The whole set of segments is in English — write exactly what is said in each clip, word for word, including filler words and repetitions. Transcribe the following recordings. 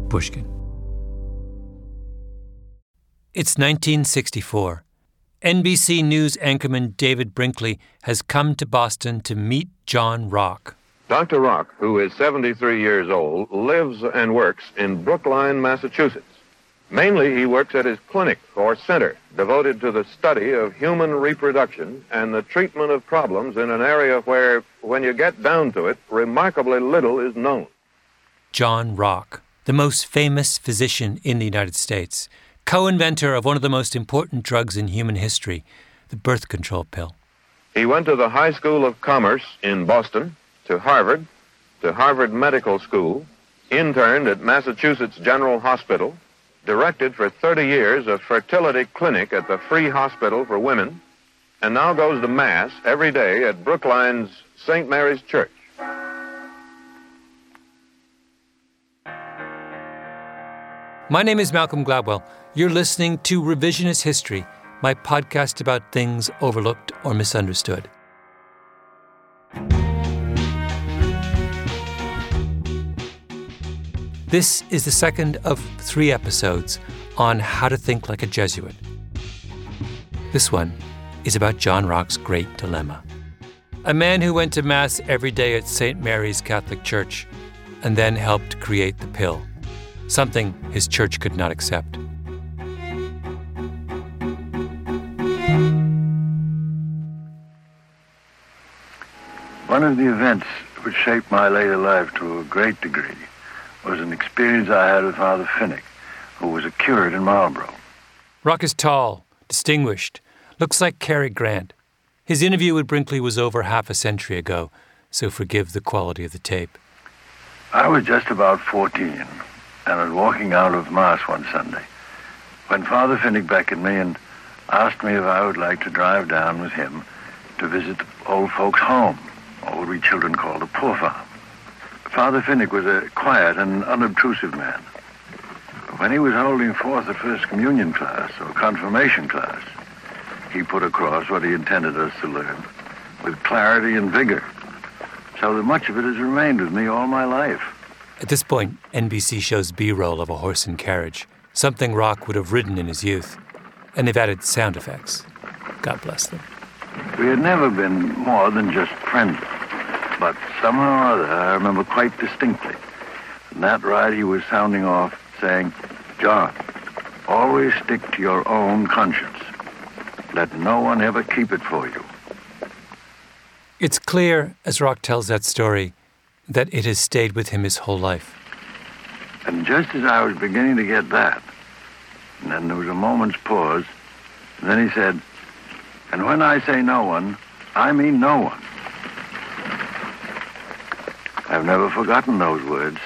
Pushkin. It's nineteen sixty-four. N B C News anchorman David Brinkley has come to Boston to meet John Rock. Doctor Rock, who is seventy-three years old, lives and works in Brookline, Massachusetts. Mainly, he works at his clinic or center devoted to the study of human reproduction and the treatment of problems in an area where, when you get down to it, remarkably little is known. John Rock, the most famous physician in the United States, co-inventor of one of the most important drugs in human history, the birth control pill. He went to the High School of Commerce in Boston, to Harvard, to Harvard Medical School, interned at Massachusetts General Hospital, directed for thirty years a fertility clinic at the Free Hospital for Women, and now goes to Mass every day at Brookline's Saint Mary's Church. My name is Malcolm Gladwell. You're listening to Revisionist History, my podcast about things overlooked or misunderstood. This is the second of three episodes on how to think like a Jesuit. This one is about John Rock's great dilemma. A man who went to Mass every day at Saint Mary's Catholic Church and then helped create the pill, something his church could not accept. One of the events which shaped my later life to a great degree was an experience I had with Father Finnick, who was a curate in Marlborough. Rock is tall, distinguished, looks like Cary Grant. His interview with Brinkley was over half a century ago, so forgive the quality of the tape. I was just about fourteen and was walking out of Mass one Sunday when Father Finnick beckoned me and asked me if I would like to drive down with him to visit the old folks' home, or what we children called a poor farm. Father Finnick was a quiet and unobtrusive man. When he was holding forth the First Communion class or Confirmation class, he put across what he intended us to learn with clarity and vigor, so that much of it has remained with me all my life. At this point, N B C shows B-roll of a horse and carriage, something Rock would have ridden in his youth, and they've added sound effects. God bless them. We had never been more than just friendly. But somehow or other, I remember quite distinctly. In that ride, he was sounding off, saying, "John, always stick to your own conscience. Let no one ever keep it for you." It's clear, as Rock tells that story, that it has stayed with him his whole life. And just as I was beginning to get that, and then there was a moment's pause, and then he said, "And when I say no one, I mean no one." I've never forgotten those words.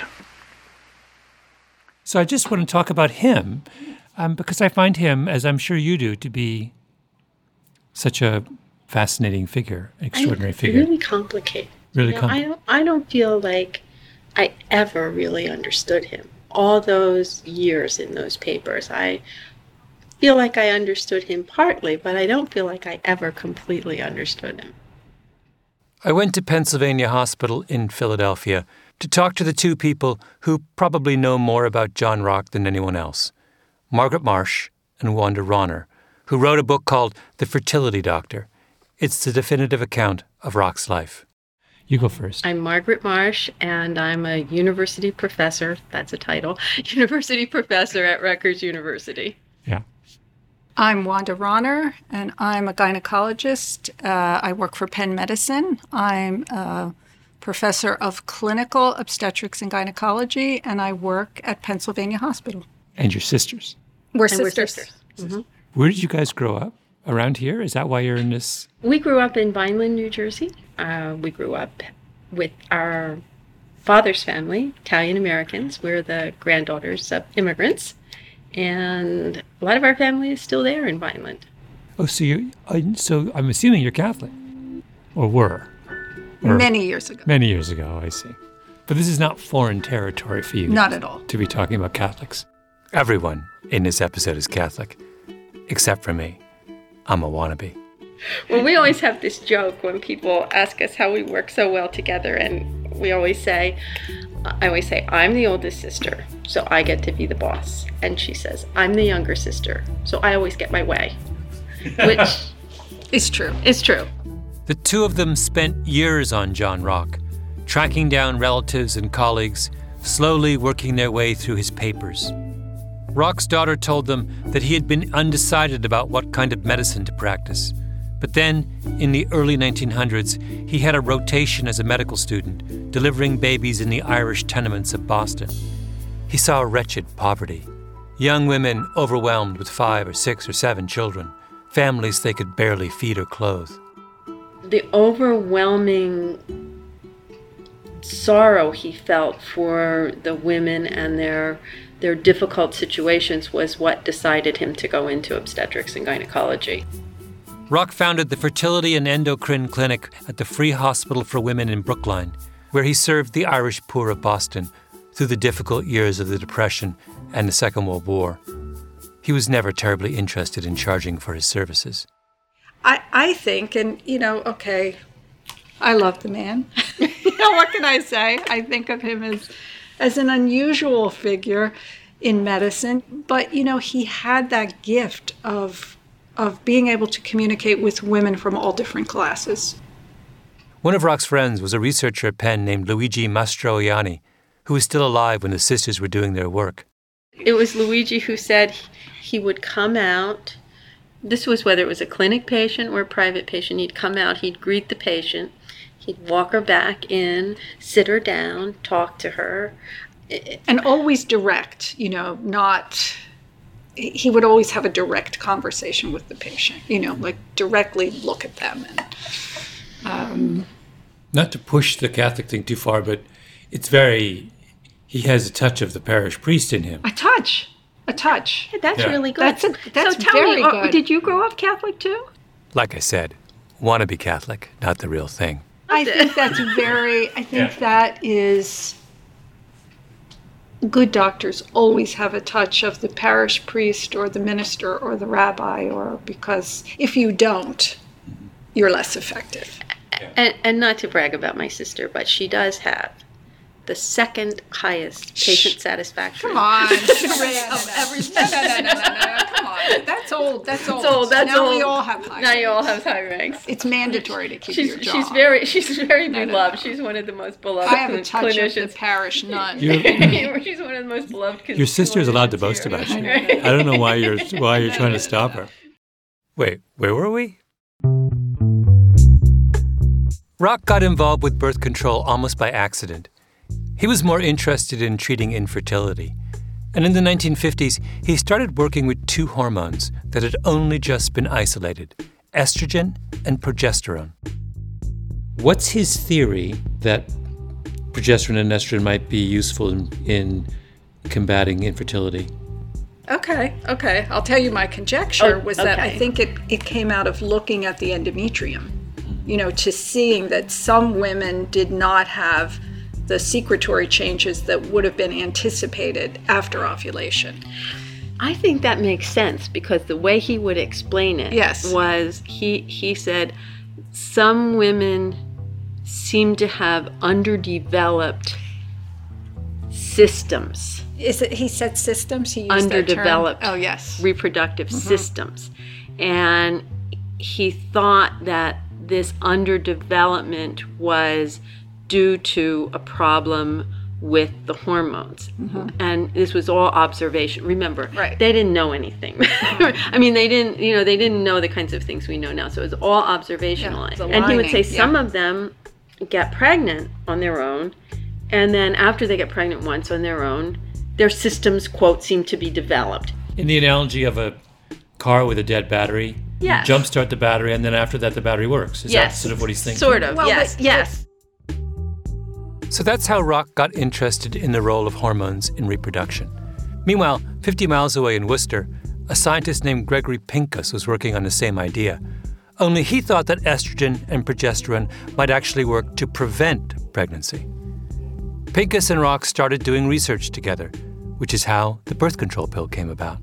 So I just want to talk about him, um, because I find him, as I'm sure you do, to be such a fascinating figure, extraordinary I, figure. Really complicated. Really you know, complicated. I don't, I don't feel like I ever really understood him. All those years in those papers, I feel like I understood him partly, but I don't feel like I ever completely understood him. I went to Pennsylvania Hospital in Philadelphia to talk to the two people who probably know more about John Rock than anyone else, Margaret Marsh and Wanda Ronner, who wrote a book called The Fertility Doctor. It's the definitive account of Rock's life. You go first. I'm Margaret Marsh, and I'm a university professor. That's a title. University professor at Rutgers University. Yeah. I'm Wanda Ronner, and I'm a gynecologist. Uh, I work for Penn Medicine. I'm a professor of clinical obstetrics and gynecology, and I work at Pennsylvania Hospital. And your sisters. We're And sisters. we're sisters. Mm-hmm. Where did you guys grow up? Around here? Is that why you're in this? We grew up in Vineland, New Jersey. Uh, we grew up with our father's family, Italian Americans. We're the granddaughters of immigrants. And a lot of our family is still there in Vineland. Oh, so you so I'm assuming you're Catholic, or were, or Many years ago. Many years ago, I see. But this is not foreign territory for you. Not at all. To be talking about Catholics. Everyone in this episode is Catholic, except for me. I'm a wannabe. Well, we always have this joke when people ask us how we work so well together, and we always say, I always say, I'm the oldest sister, so I get to be the boss. And she says, I'm the younger sister, so I always get my way. Which It's true. is true. The two of them spent years on John Rock, tracking down relatives and colleagues, slowly working their way through his papers. Rock's daughter told them that he had been undecided about what kind of medicine to practice. But then, in the early nineteen hundreds, he had a rotation as a medical student, delivering babies in the Irish tenements of Boston. He saw wretched poverty. Young women overwhelmed with five or six or seven children, families they could barely feed or clothe. The overwhelming sorrow he felt for the women and their their difficult situations was what decided him to go into obstetrics and gynecology. Rock founded the Fertility and Endocrine Clinic at the Free Hospital for Women in Brookline, where he served the Irish poor of Boston through the difficult years of the Depression and the Second World War. He was never terribly interested in charging for his services. I, I think, and, you know, okay, I love the man. You know, what can I say? I think of him as, as an unusual figure in medicine, but, you know, he had that gift of of being able to communicate with women from all different classes. One of Rock's friends was a researcher at Penn named Luigi Mastroianni, who was still alive when the sisters were doing their work. It was Luigi who said he would come out. This was whether it was a clinic patient or a private patient. He'd come out, he'd greet the patient, he'd walk her back in, sit her down, talk to her. And always direct, you know, not... He would always have a direct conversation with the patient, you know, like directly look at them. And, um, Not to push the Catholic thing too far, but it's very, he has a touch of the parish priest in him. a touch, a touch. Hey, that's Yeah. really good. That's a- that's so tell very me, uh, good. did you grow up Catholic too? Like I said, wannabe Catholic, not the real thing. I think that's very, I think Yeah. that is, good doctors always have a touch of the parish priest or the minister or the rabbi, or because if you don't, you're less effective. And, and not to brag about my sister, but she does have the second highest patient satisfaction. Come on, Sheree, of every, no, no, no, no, no, no, come on. That's old, that's old. That's old. That's now old. we all have high Now you all ranks. have high ranks. It's mandatory to keep She's your job. she's very she's very No, no, beloved. no. She's one of the most beloved I have a touch of the clinicians. parish nun. You're- She's one of the most beloved. Your sister is allowed to boast clinicians about here. you. I don't know why you're why you're trying to stop her. Wait, where were we? Rock got involved with birth control almost by accident. He was more interested in treating infertility. And in the nineteen fifties, he started working with two hormones that had only just been isolated, estrogen and progesterone. What's his theory that progesterone and estrogen might be useful in, in combating infertility? Okay, okay. I'll tell you my conjecture Oh, was that I okay. think it, it came out of looking at the endometrium, you know, to seeing that some women did not have the secretory changes that would have been anticipated after ovulation. I think that makes sense because the way he would explain it Yes. was he he said some women seem to have underdeveloped systems, Is it, he said systems? He used that term? underdeveloped Oh, yes. reproductive systems. And he thought that this underdevelopment was due to a problem with the hormones. And this was all observation. Remember, Right. they didn't know anything. I mean, they didn't, you know, they didn't know the kinds of things we know now. So it was all observational. Yeah, the and he would say lining, some yeah. of them get pregnant on their own. And then after they get pregnant once on their own, their systems, quote, seem to be developed. In the analogy of a car with a dead battery, Yes. you jumpstart the battery, and then after that, the battery works. Is Yes. that sort of what he's thinking? Sort of, Well, yes, but- yes. So that's how Rock got interested in the role of hormones in reproduction. Meanwhile, fifty miles away in Worcester, a scientist named Gregory Pincus was working on the same idea. Only he thought that estrogen and progesterone might actually work to prevent pregnancy. Pincus and Rock started doing research together, which is how the birth control pill came about.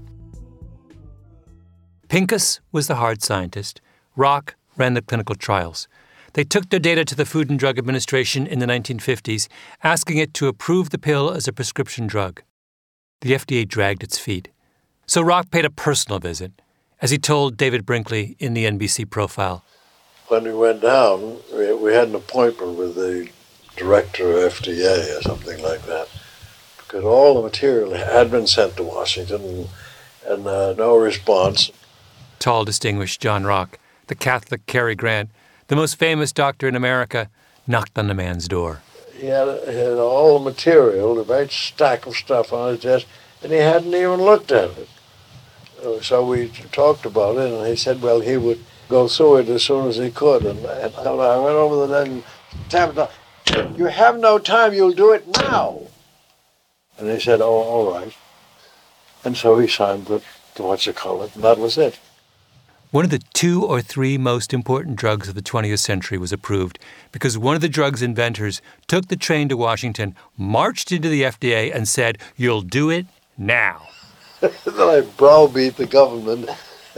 Pincus was the hard scientist. Rock ran the clinical trials. they took their data to the Food and Drug Administration in the nineteen fifties, asking it to approve the pill as a prescription drug. The F D A dragged its feet. So Rock paid a personal visit, as he told David Brinkley in the N B C profile. When we went down, we, we had an appointment with the director of F D A or something like that, because all the material had been sent to Washington and, and uh, no response. Tall, distinguished John Rock, the Catholic Cary Grant, the most famous doctor in America, knocked on the man's door. He had, he had all the material, a great stack of stuff on his desk, and he hadn't even looked at it. So we talked about it, and he said, well, he would go through it as soon as he could. And, and I went over there and tapped on. You have no time, you'll do it now. And he said, oh, all right. And so he signed the, the what's it called, and that was it. One of the two or three most important drugs of the twentieth century was approved because one of the drug's inventors took the train to Washington, marched into the F D A, and said, you'll do it now. Then I browbeat the government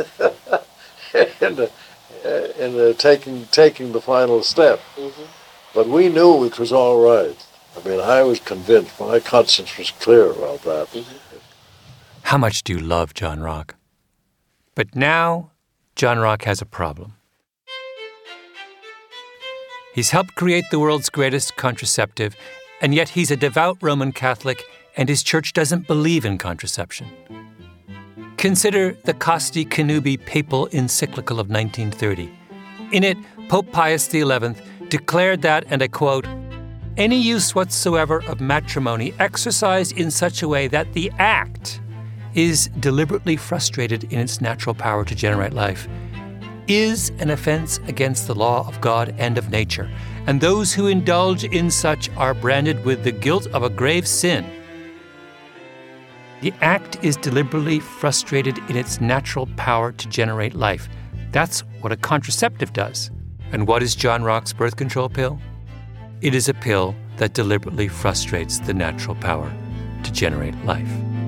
into, into taking, taking the final step. Mm-hmm. But we knew it was all right. I mean, I was convinced. My conscience was clear about that. Mm-hmm. How much do you love John Rock? But now, John Rock has a problem. He's helped create the world's greatest contraceptive, and yet he's a devout Roman Catholic, and his church doesn't believe in contraception. Consider the Casti Connubii papal encyclical of nineteen thirty. In it, Pope Pius the eleventh declared that, and I quote, any use whatsoever of matrimony exercised in such a way that the act is deliberately frustrated in its natural power to generate life is an offense against the law of God and of nature, and those who indulge in such are branded with the guilt of a grave sin. The act is deliberately frustrated in its natural power to generate life. That's what a contraceptive does. And what is John Rock's birth control pill? It is a pill that deliberately frustrates the natural power to generate life.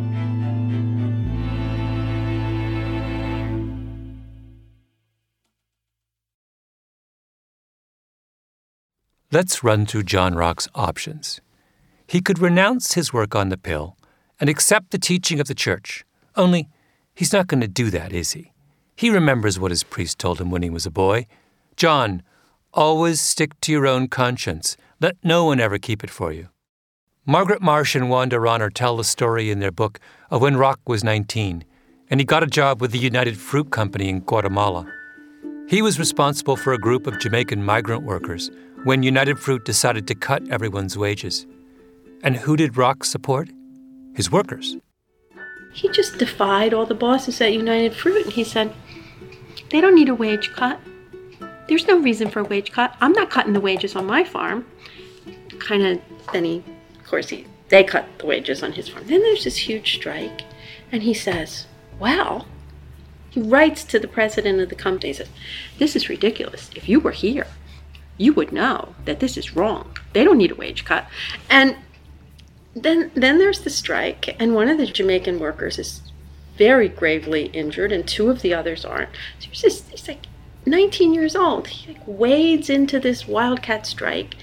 Let's run through John Rock's options. He could renounce his work on the pill and accept the teaching of the church. Only, he's not going to do that, is he? He remembers what his priest told him when he was a boy. John, always stick to your own conscience. Let no one ever keep it for you. Margaret Marsh and Wanda Ronner tell the story in their book of when Rock was nineteen, and he got a job with the United Fruit Company in Guatemala. He was responsible for a group of Jamaican migrant workers when United Fruit decided to cut everyone's wages. And who did Rock support? His workers. He just defied all the bosses at United Fruit, and he said, they don't need a wage cut. There's no reason for a wage cut. I'm not cutting the wages on my farm. Kind of, then he, of course, he, they cut the wages on his farm. Then there's this huge strike, and he says, well, he writes to the president of the company, he says, this is ridiculous. If you were here, you would know that this is wrong. They don't need a wage cut. And Then then there's the strike, and one of the Jamaican workers is very gravely injured, and two of the others aren't. So he's, just, he's like nineteen years old. He like wades into this wildcat strike,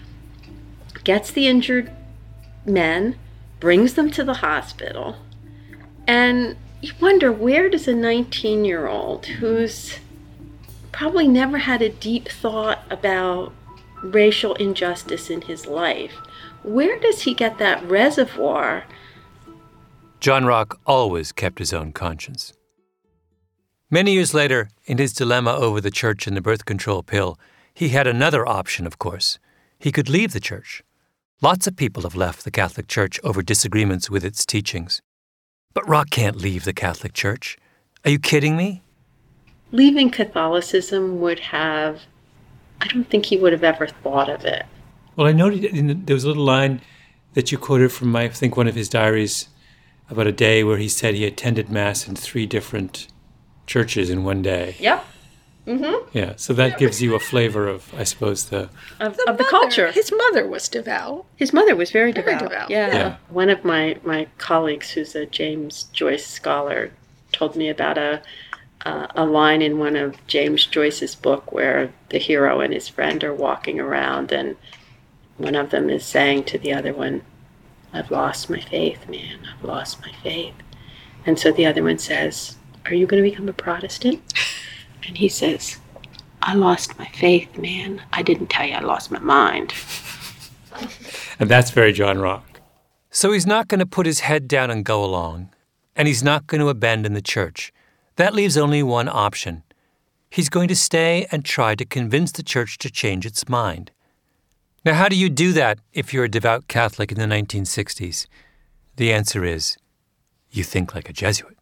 gets the injured men, brings them to the hospital, and you wonder, where does a nineteen-year-old who's probably never had a deep thought about racial injustice in his life, where does he get that reservoir? John Rock always kept his own conscience. Many years later, in his dilemma over the church and the birth control pill, he had another option, of course. He could leave the church. Lots of people have left the Catholic Church over disagreements with its teachings. But Rock can't leave the Catholic Church. Are you kidding me? Leaving Catholicism would have, I don't think he would have ever thought of it. Well, I noted in the, there was a little line that you quoted from, my, I think, one of his diaries about a day where he said he attended Mass in three different churches in one day. Yep. Mm-hmm. Yeah, so that gives you a flavor of, I suppose, the... Of the, of the mother, culture. His mother was devout. His mother was very Very devout. devout. Yeah. Yeah. One of my, my colleagues, who's a James Joyce scholar, told me about a uh, a line in one of James Joyce's book where the hero and his friend are walking around, and one of them is saying to the other one, "I've lost my faith, man. I've lost my faith." And so the other one says, "Are you going to become a Protestant?" And he says, "I lost my faith, man. I didn't tell you I lost my mind." And that's very John Rock. So he's not going to put his head down and go along, and he's not going to abandon the church. That leaves only one option. He's going to stay and try to convince the church to change its mind. Now, how do you do that if you're a devout Catholic in the nineteen sixties? The answer is, you think like a Jesuit.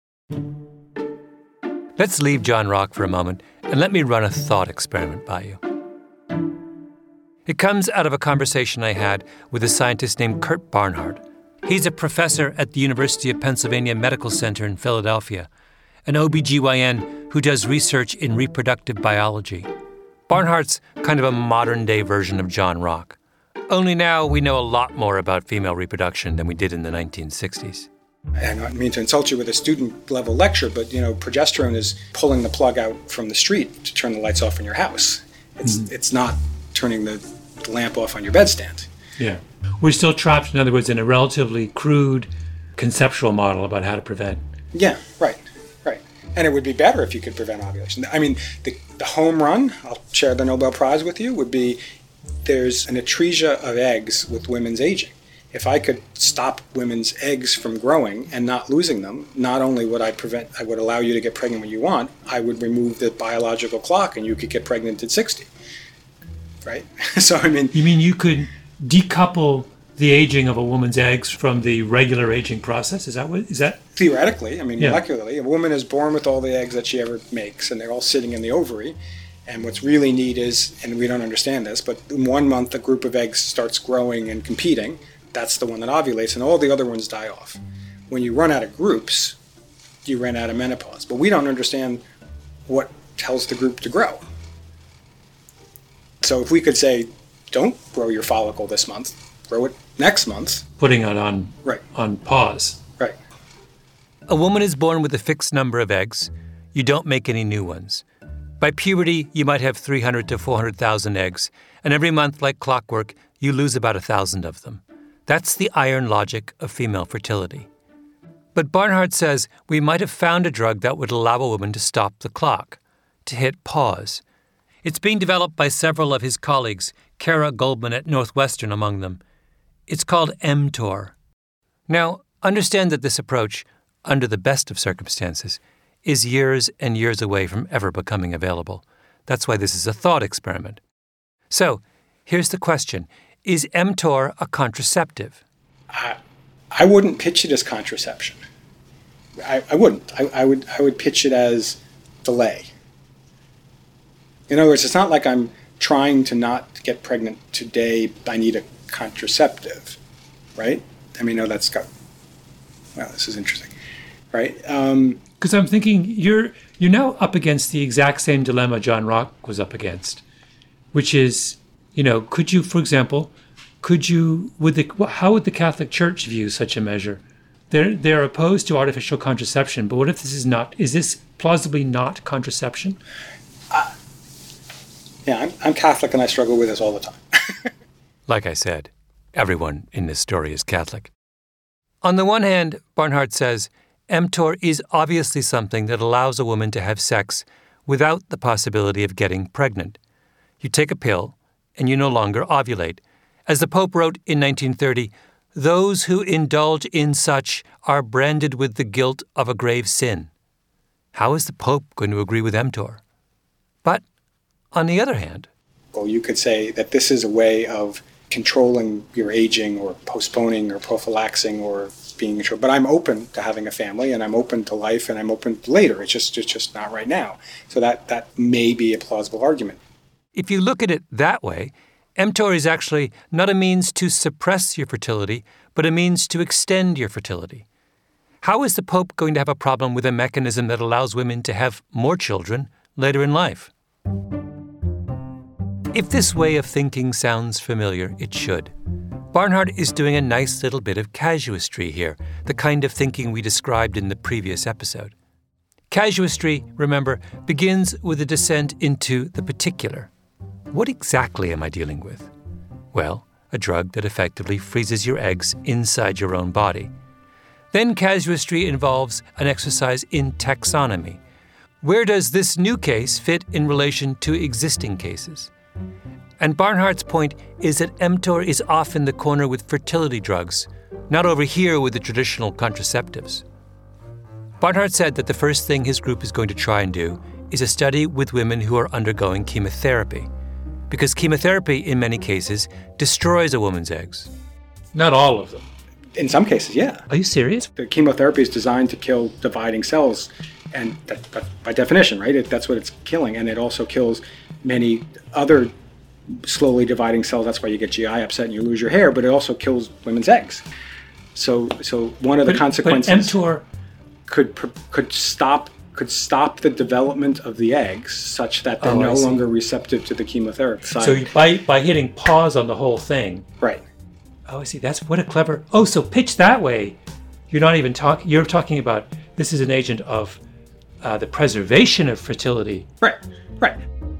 Let's leave John Rock for a moment and let me run a thought experiment by you. It comes out of a conversation I had with a scientist named Kurt Barnhart. He's a professor at the University of Pennsylvania Medical Center in Philadelphia, an O B G Y N who does research in reproductive biology. Barnhart's kind of a modern-day version of John Rock. Only now we know a lot more about female reproduction than we did in the nineteen sixties. I don't mean to insult you with a student-level lecture, but, you know, progesterone is pulling the plug out from the street to turn the lights off in your house. It's mm-hmm. it's not turning the lamp off on your bedstand. Yeah. We're still trapped, in other words, in a relatively crude conceptual model about how to prevent. Yeah, right, right. And it would be better if you could prevent ovulation. I mean, the, the home run, I'll share the Nobel Prize with you, would be there's an atresia of eggs with women's aging. If I could stop women's eggs from growing and not losing them, not only would I prevent, I would allow you to get pregnant when you want, I would remove the biological clock and you could get pregnant at sixty. Right? So, I mean... You mean you could decouple the aging of a woman's eggs from the regular aging process? Is that what, is that? Theoretically, I mean, yeah. molecularly, a woman is born with all the eggs that she ever makes, and they're all sitting in the ovary. And what's really neat is, and we don't understand this, but in one month a group of eggs starts growing and competing. That's the one that ovulates, and all the other ones die off. When you run out of groups, you run out of menopause. But we don't understand what tells the group to grow. So if we could say, don't grow your follicle this month, grow it next month. Putting it on, right. on pause. Right. A woman is born with a fixed number of eggs. You don't make any new ones. By puberty, you might have three hundred to four hundred thousand eggs, and every month, like clockwork, you lose about one thousand of them. That's the iron logic of female fertility. But Barnhart says we might have found a drug that would allow a woman to stop the clock, to hit pause. It's being developed by several of his colleagues, Kara Goldman at Northwestern among them. It's called mTOR. Now, understand that this approach, under the best of circumstances, is years and years away from ever becoming available. That's why this is a thought experiment. So, here's the question. Is mTOR a contraceptive? I, I wouldn't pitch it as contraception. I, I wouldn't. I, I would I would pitch it as delay. In other words, it's not like I'm trying to not get pregnant today, I need a contraceptive, right? I mean, no, that's got, well, this is interesting, right? Um, Because I'm thinking you're you're now up against the exact same dilemma John Rock was up against, which is, you know, could you, for example, could you, would the, how would the Catholic Church view such a measure? They're, they're opposed to artificial contraception, but what if this is not, is this plausibly not contraception? Uh, yeah, I'm, I'm Catholic and I struggle with this all the time. Like I said, everyone in this story is Catholic. On the one hand, Barnhart says, mTOR is obviously something that allows a woman to have sex without the possibility of getting pregnant. You take a pill, and you no longer ovulate. As the Pope wrote in nineteen thirty, those who indulge in such are branded with the guilt of a grave sin. How is the Pope going to agree with mTOR? But, on the other hand... Well, you could say that this is a way of controlling your aging or postponing or prophylaxing or being sure. But I'm open to having a family, and I'm open to life, and I'm open to later. It's just, it's just not right now. So that, that may be a plausible argument. If you look at it that way, mTOR is actually not a means to suppress your fertility, but a means to extend your fertility. How is the Pope going to have a problem with a mechanism that allows women to have more children later in life? If this way of thinking sounds familiar, it should. Barnhart is doing a nice little bit of casuistry here, the kind of thinking we described in the previous episode. Casuistry, remember, begins with a descent into the particular. What exactly am I dealing with? Well, a drug that effectively freezes your eggs inside your own body. Then casuistry involves an exercise in taxonomy. Where does this new case fit in relation to existing cases? And Barnhart's point is that mTOR is off in the corner with fertility drugs, not over here with the traditional contraceptives. Barnhart said that the first thing his group is going to try and do is a study with women who are undergoing chemotherapy, because chemotherapy, in many cases, destroys a woman's eggs. Not all of them. In some cases, yeah. Are you serious? The chemotherapy is designed to kill dividing cells, and that, that, by definition, right, it, that's what it's killing. And it also kills many other slowly dividing cells. That's why you get G I upset and you lose your hair, but it also kills women's eggs. So, so one of the but, consequences but mTOR could could stop could stop the development of the eggs such that they're oh, no longer receptive to the chemotherapy. So by by hitting pause on the whole thing, right? Oh, I see. That's what a clever. Oh, so pitch that way. You're not even talking. You're talking about this is an agent of uh, the preservation of fertility. Right. Right.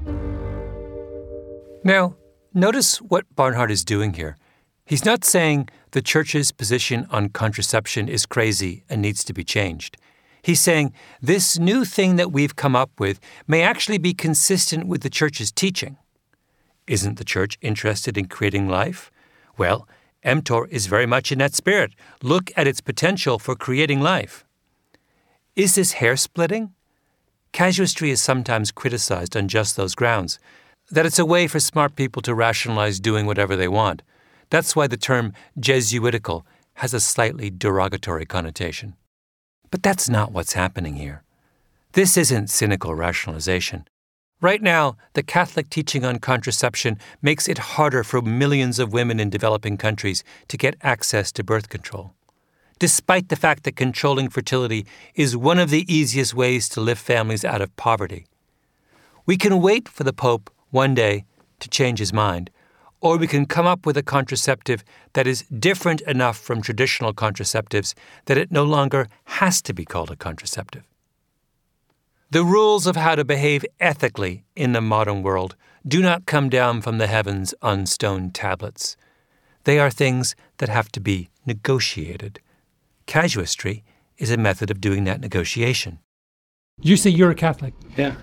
Now, notice what Barnhart is doing here. He's not saying the church's position on contraception is crazy and needs to be changed. He's saying this new thing that we've come up with may actually be consistent with the church's teaching. Isn't the church interested in creating life? Well, mTOR is very much in that spirit. Look at its potential for creating life. Is this hair splitting? Casuistry is sometimes criticized on just those grounds, that it's a way for smart people to rationalize doing whatever they want. That's why the term Jesuitical has a slightly derogatory connotation. But that's not what's happening here. This isn't cynical rationalization. Right now, the Catholic teaching on contraception makes it harder for millions of women in developing countries to get access to birth control, despite the fact that controlling fertility is one of the easiest ways to lift families out of poverty. We can wait for the Pope one day to change his mind, or we can come up with a contraceptive that is different enough from traditional contraceptives that it no longer has to be called a contraceptive. The rules of how to behave ethically in the modern world do not come down from the heavens on stone tablets. They are things that have to be negotiated. Casuistry is a method of doing that negotiation. You say you're a Catholic. Yeah.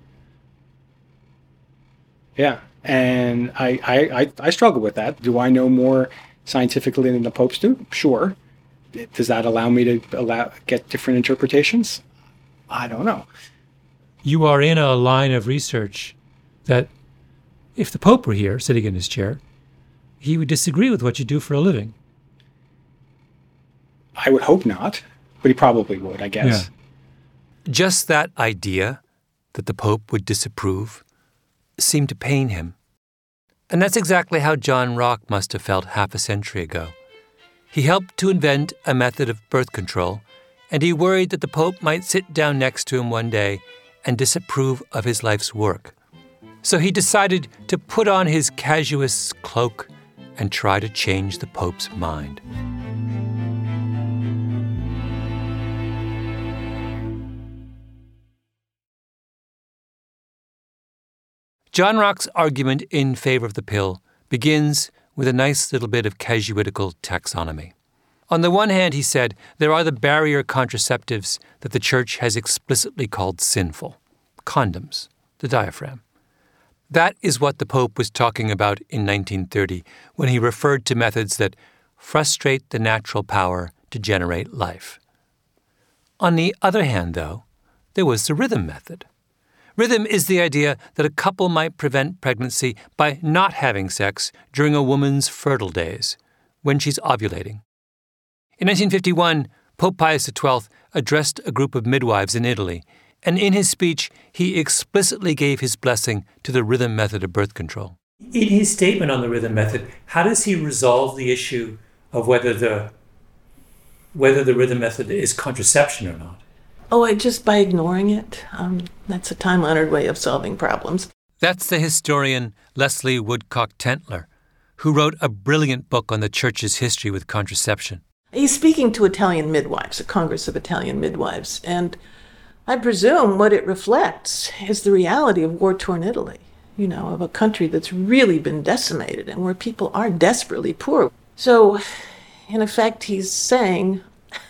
Yeah. And I, I, I, I struggle with that. Do I know more scientifically than the popes do? Sure. Does that allow me to allow get different interpretations? I don't know. You are in a line of research that if the Pope were here sitting in his chair, he would disagree with what you do for a living. I would hope not, but he probably would, I guess. Yeah. Just that idea that the Pope would disapprove seemed to pain him. And that's exactly how John Rock must have felt half a century ago. He helped to invent a method of birth control, and he worried that the Pope might sit down next to him one day and disapprove of his life's work. So he decided to put on his casuist's cloak and try to change the Pope's mind. John Rock's argument in favor of the pill begins with a nice little bit of casuitical taxonomy. On the one hand, he said, there are the barrier contraceptives that the Church has explicitly called sinful. Condoms, the diaphragm. That is what the Pope was talking about in nineteen thirty when he referred to methods that frustrate the natural power to generate life. On the other hand, though, there was the rhythm method. Rhythm is the idea that a couple might prevent pregnancy by not having sex during a woman's fertile days, when she's ovulating. In nineteen fifty-one, Pope Pius the twelfth addressed a group of midwives in Italy, and in his speech, he explicitly gave his blessing to the rhythm method of birth control. In his statement on the rhythm method, how does he resolve the issue of whether the whether the rhythm method is contraception or not? Oh, I just by ignoring it. Um, that's a time-honored way of solving problems. That's the historian Leslie Woodcock Tentler, who wrote a brilliant book on the Church's history with contraception. He's speaking to Italian midwives, a Congress of Italian midwives, and I presume what it reflects is the reality of war-torn Italy, you know, of a country that's really been decimated and where people are desperately poor. So, in effect, he's saying,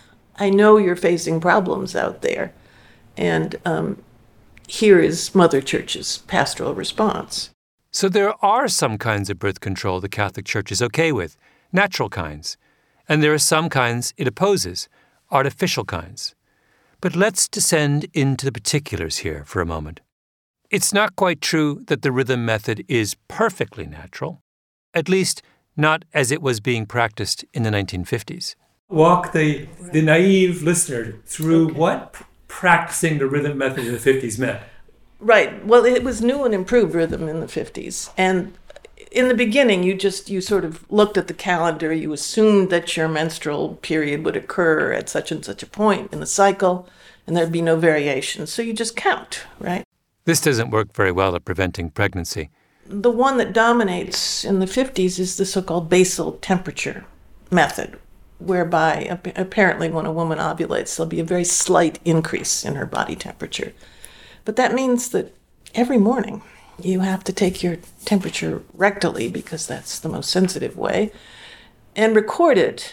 I know you're facing problems out there, and um, here is Mother Church's pastoral response. So there are some kinds of birth control the Catholic Church is okay with, natural kinds, and there are some kinds it opposes, artificial kinds. But let's descend into the particulars here for a moment. It's not quite true that the rhythm method is perfectly natural, at least not as it was being practiced in the nineteen fifties. Walk the, the naive listener through Okay. what p- practicing the rhythm method in the fifties meant. Right. Well, it was new and improved rhythm in the fifties. And in the beginning, you just, you sort of looked at the calendar, you assumed that your menstrual period would occur at such and such a point in the cycle, and there'd be no variation. So you just count, right? This doesn't work very well at preventing pregnancy. The one that dominates in the fifties is the so-called basal temperature method, whereby ap- apparently when a woman ovulates, there'll be a very slight increase in her body temperature. But that means that every morning you have to take your temperature rectally, because that's the most sensitive way, and record it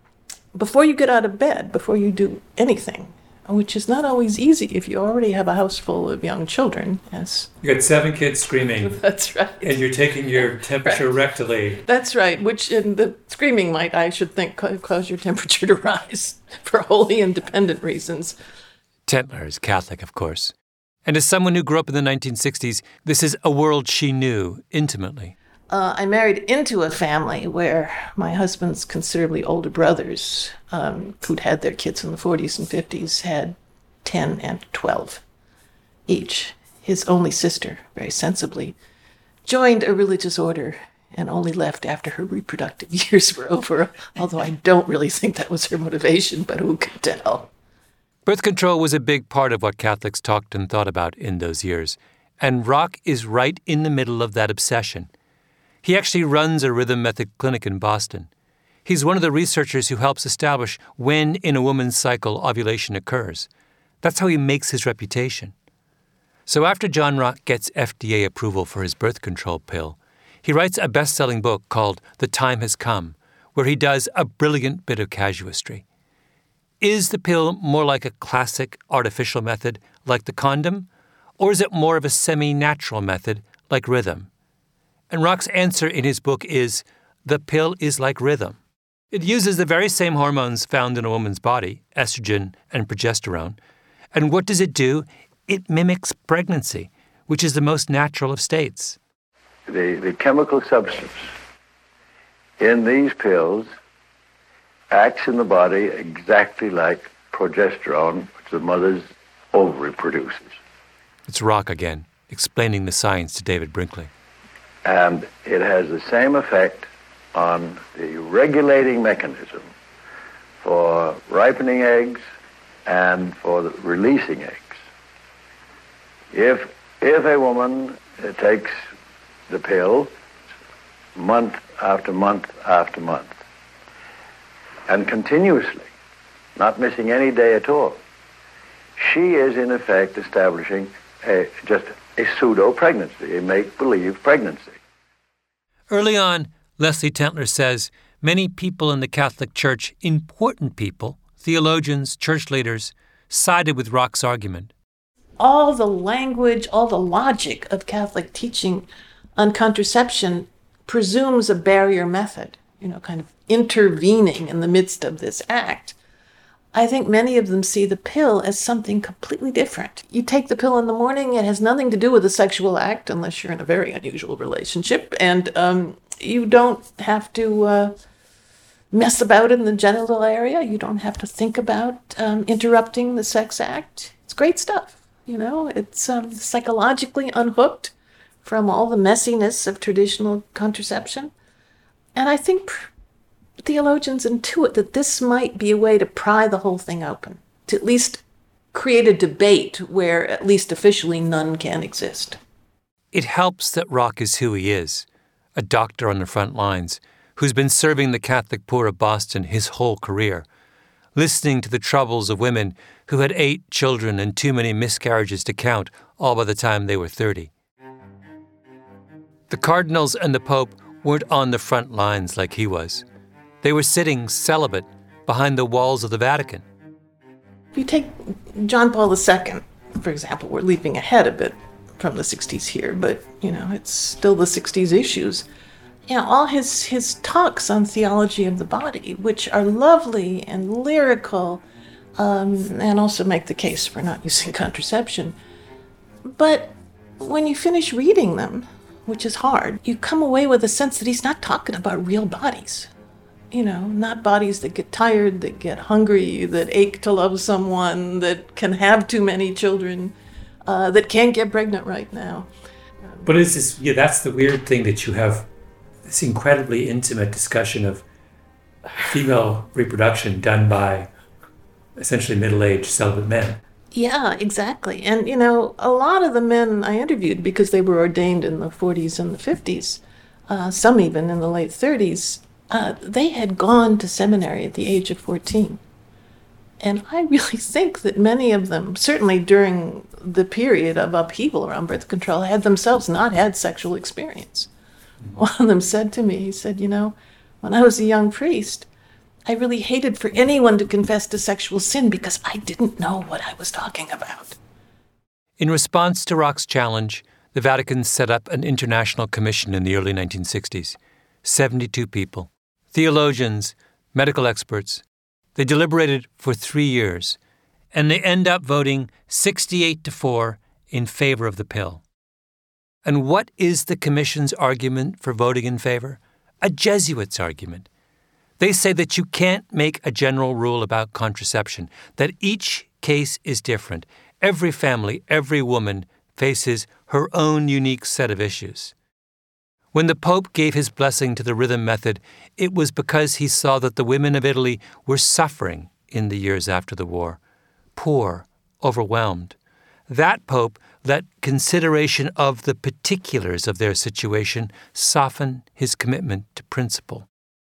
before you get out of bed, before you do anything, which is not always easy if you already have a house full of young children. Yes, You got seven kids screaming, that's right. and you're taking your temperature rectally. That's right, which in the screaming might, I should think, ca- cause your temperature to rise for wholly independent reasons. Tentler is Catholic, of course. And as someone who grew up in the nineteen sixties, this is a world she knew intimately. Uh, I married into a family where my husband's considerably older brothers, um, who'd had their kids in the forties and fifties, had ten and twelve each. His only sister, very sensibly, joined a religious order and only left after her reproductive years were over, although I don't really think that was her motivation, but who can tell? Birth control was a big part of what Catholics talked and thought about in those years, and Rock is right in the middle of that obsession. He actually runs a rhythm method clinic in Boston. He's one of the researchers who helps establish when in a woman's cycle ovulation occurs. That's how he makes his reputation. So after John Rock gets F D A approval for his birth control pill, he writes a best-selling book called The Time Has Come, where he does a brilliant bit of casuistry. Is the pill more like a classic artificial method, like the condom, or is it more of a semi-natural method, like rhythm? And Rock's answer in his book is, the pill is like rhythm. It uses the very same hormones found in a woman's body, estrogen and progesterone. And what does it do? It mimics pregnancy, which is the most natural of states. The, the chemical substance in these pills acts in the body exactly like progesterone, which the mother's ovary produces. It's Rock again, explaining the science to David Brinkley. And it has the same effect on the regulating mechanism for ripening eggs and for the releasing eggs. If, if a woman uh, takes the pill month after month after month, and continuously, not missing any day at all, she is in effect establishing a, just a pseudo-pregnancy, a make-believe pregnancy. Early on, Leslie Tentler says many people in the Catholic Church, important people, theologians, church leaders, sided with Rock's argument. All the language, all the logic of Catholic teaching on contraception presumes a barrier method, you know, kind of intervening in the midst of this act. I think many of them see the pill as something completely different. You take the pill in the morning, it has nothing to do with a sexual act unless you're in a very unusual relationship, and um, you don't have to uh, mess about in the genital area. You don't have to think about um, interrupting the sex act. It's great stuff, you know. It's um, psychologically unhooked from all the messiness of traditional contraception. And I think theologians intuit that this might be a way to pry the whole thing open, to at least create a debate where, at least officially, none can exist. It helps that Rock is who he is, a doctor on the front lines, who's been serving the Catholic poor of Boston his whole career. listening to the troubles of women who had eight children and too many miscarriages to count, all by the time they were thirty. The cardinals and the Pope weren't on the front lines like he was. They were sitting celibate behind the walls of the Vatican. If you take John Paul the Second, for example, we're leaping ahead a bit from the sixties here, but, you know, it's still the sixties issues. Yeah, you know, all his, his talks on theology of the body, which are lovely and lyrical, um, and also make the case for not using contraception. But when you finish reading them, which is hard, you come away with a sense that he's not talking about real bodies. You know, not bodies that get tired, that get hungry, that ache to love someone, that can have too many children, uh, that can't get pregnant right now. But it's this, yeah, that's the weird thing, that you have this incredibly intimate discussion of female reproduction done by essentially middle-aged celibate men. Yeah, exactly. And, you know, a lot of the men I interviewed, because they were ordained in the forties and the fifties, uh, some even in the late thirties, uh, they had gone to seminary at the age of fourteen. And I really think that many of them, certainly during the period of upheaval around birth control, had themselves not had sexual experience. Mm-hmm. One of them said to me, he said, you know, when I was a young priest, I really hated for anyone to confess to sexual sin because I didn't know what I was talking about. In response to Rock's challenge, the Vatican set up an international commission in the early nineteen sixties. seventy-two people. Theologians, medical experts. They deliberated for three years, and they end up voting sixty-eight to four in favor of the pill. And what is the commission's argument for voting in favor? A Jesuit's argument. They say that you can't make a general rule about contraception, that each case is different. Every family, every woman faces her own unique set of issues. When the Pope gave his blessing to the rhythm method, it was because he saw that the women of Italy were suffering in the years after the war, poor, overwhelmed. That Pope let consideration of the particulars of their situation soften his commitment to principle.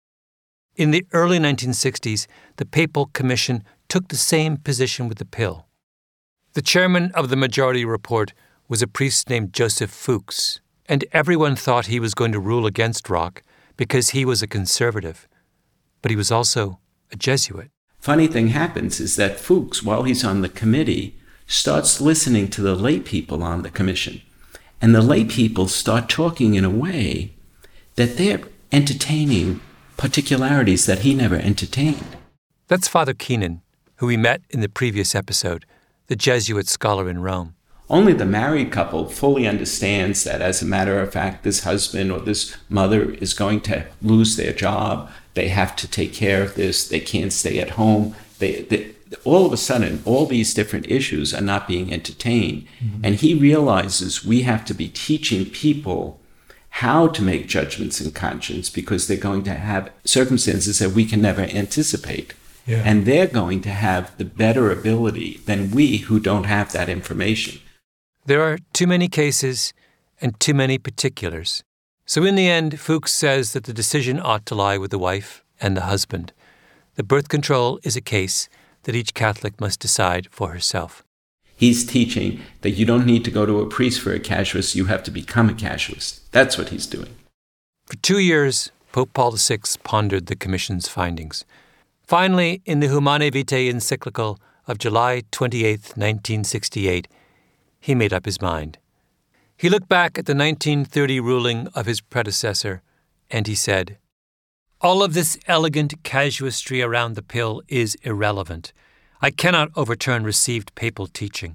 In the early nineteen sixties, the Papal Commission took the same position with the pill. The chairman of the majority report was a priest named Joseph Fuchs, and everyone thought he was going to rule against Rock because he was a conservative. But he was also a Jesuit. Funny thing happens is that Fuchs, while he's on the committee, starts listening to the lay people on the commission. And the lay people start talking in a way that they're entertaining particularities that he never entertained. That's Father Keenan, who we met in the previous episode, the Jesuit scholar in Rome. Only the married couple fully understands that, as a matter of fact, this husband or this mother is going to lose their job. They have to take care of this. They can't stay at home. They, they all of a sudden, all these different issues are not being entertained. Mm-hmm. And he realizes we have to be teaching people how to make judgments in conscience, because they're going to have circumstances that we can never anticipate. Yeah. And they're going to have the better ability than we who don't have that information. There are too many cases and too many particulars. So in the end, Fuchs says that the decision ought to lie with the wife and the husband. The birth control is a case that each Catholic must decide for herself. He's teaching that you don't need to go to a priest for a casuist, you have to become a casuist. That's what he's doing. For two years, Pope Paul the Sixth pondered the Commission's findings. Finally, in the Humanae Vitae encyclical of July twenty-eighth, nineteen sixty-eight, he made up his mind. He looked back at the nineteen thirty ruling of his predecessor, and he said, "All of this elegant casuistry around the pill is irrelevant. I cannot overturn received papal teaching.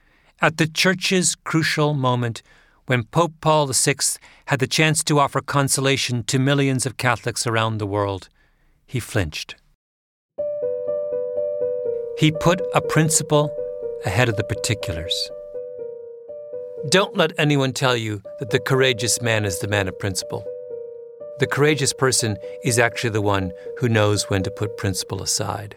At the Church's crucial moment, when Pope Paul the Sixth had the chance to offer consolation to millions of Catholics around the world, he flinched. He put a principle ahead of the particulars. Don't let anyone tell you that the courageous man is the man of principle. The courageous person is actually the one who knows when to put principle aside."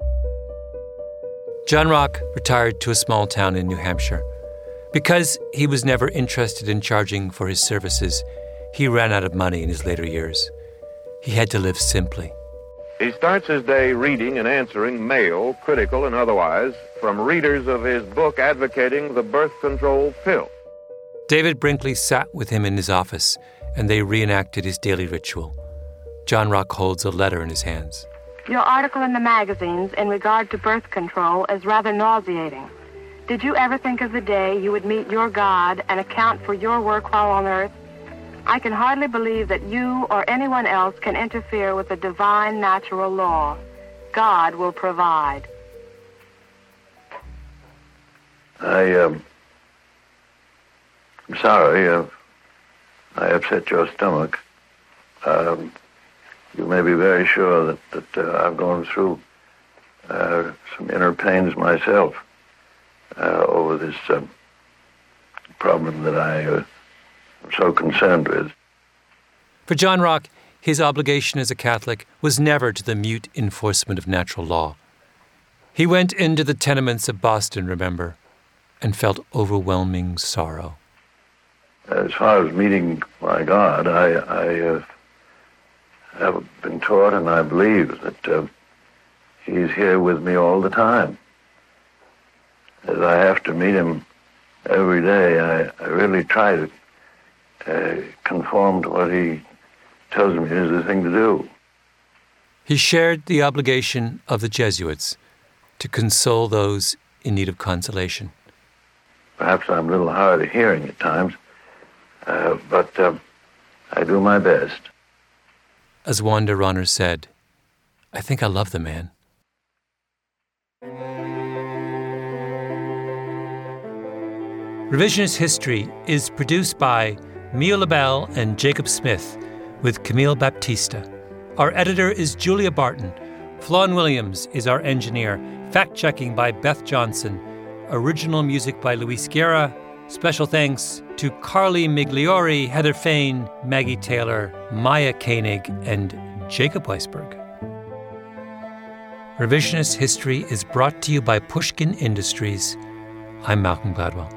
John Rock retired to a small town in New Hampshire. Because he was never interested in charging for his services, he ran out of money in his later years. He had to live simply. He starts his day reading and answering mail, critical and otherwise, from readers of his book advocating the birth control pill. David Brinkley sat with him in his office, and they reenacted his daily ritual. John Rock holds a letter in his hands. Your article in the magazines in regard to birth control is rather nauseating. Did you ever think of the day you would meet your God and account for your work while on earth? I can hardly believe that you or anyone else can interfere with the divine natural law. God will provide. I, um, I'm sorry. Uh, I upset your stomach. Um, you may be very sure that, that uh, I've gone through uh, some inner pains myself uh, over this uh, problem that I uh, am so concerned with. For John Rock, his obligation as a Catholic was never to the mute enforcement of natural law. He went into the tenements of Boston, remember, and felt overwhelming sorrow. As far as meeting my God, I, I uh, have been taught and I believe that uh, he's here with me all the time. As I have to meet him every day, I, I really try to uh, conform to what he tells me is the thing to do. He shared the obligation of the Jesuits to console those in need of consolation. Perhaps I'm a little hard of hearing at times, uh, but uh, I do my best. As Wanda Ronner said, I think I love the man. Revisionist History is produced by Mia LaBelle and Jacob Smith with Camille Baptista. Our editor is Julia Barton. Flawn Williams is our engineer. Fact-checking by Beth Johnson. Original music by Luis Guerra. Special thanks to Carly Migliori, Heather Fain, Maggie Taylor, Maya Koenig, and Jacob Weisberg. Revisionist History is brought to you by Pushkin Industries. I'm Malcolm Gladwell.